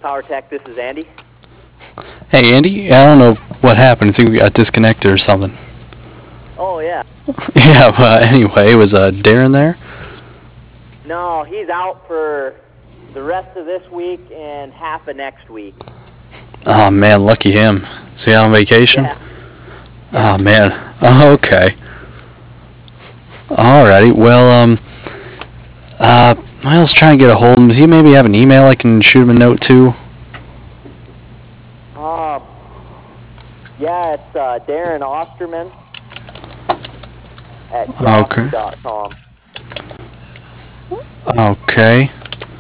Power Tech, this is Andy. Hey, Andy, I don't know what happened. I think we got disconnected or something. Oh, yeah. Yeah, but anyway, was Darren there? No, he's out for the rest of this week and half of next week. Oh, man, lucky him. Is he on vacation? Yeah. Oh, man. Oh, okay. Alrighty, well, Miles trying to get a hold of him. Does he maybe have an email I can shoot him a note to? Yeah, it's Darren Osterman at Okay. yahoo.com. Okay.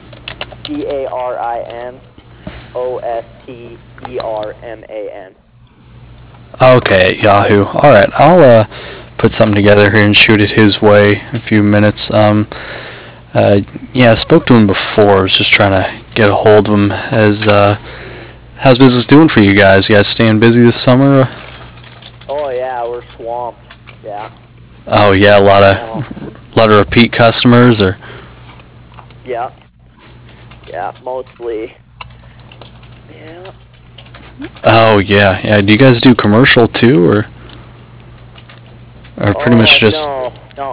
DARINOSTERMAN. Okay, Yahoo. Alright, I'll put something together here and shoot it his way in a few minutes. Yeah, I spoke to him before. I was just trying to get a hold of him. How's business doing for you guys? You guys staying busy this summer? Oh, yeah, we're swamped. Yeah. Oh, yeah, a lot of repeat customers, or? Yeah. Yeah, mostly. Yeah. Oh, yeah, yeah. Do you guys do commercial too, or pretty much just? No,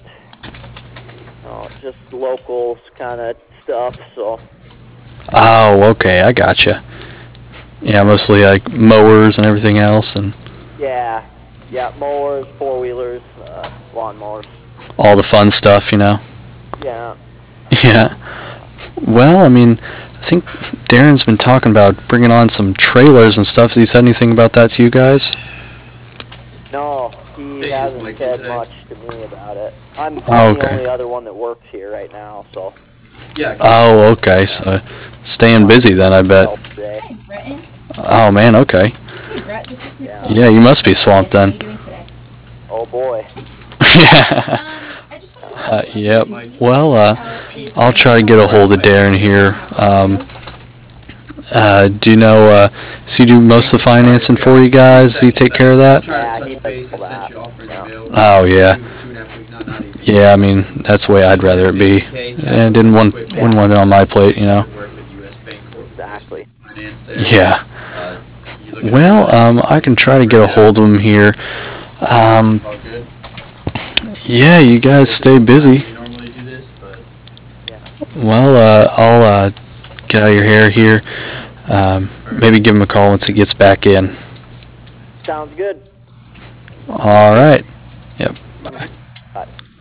just locals kind of stuff. So. Oh, okay, I gotcha. Yeah, mostly like mowers and everything else, and. Yeah, mowers, four-wheelers, lawnmowers. All the fun stuff, you know. Yeah. Yeah. Well, I mean, I think Darren's been talking about bringing on some trailers and stuff. Has he said anything about that to you guys? No, he hasn't said much to me about it. I'm the only other one that works here right now, so. Yeah. Oh, okay. So staying busy then, I bet. Oh man, okay. Yeah, you must be swamped then. Oh boy. Yeah. Yep. Well, I'll try to get a hold of Darren here. Do you know, does he do most of the financing for you guys? Does he take care of that? Oh, yeah. Yeah, I mean, that's the way I'd rather it be. And wouldn't want it on my plate, you know. Exactly. Yeah. Well, I can try to get a hold of him here. Yeah, you guys stay busy. Well, I'll get out of your hair here. Maybe give him a call once he gets back in. Sounds good. All right. Yep. Bye.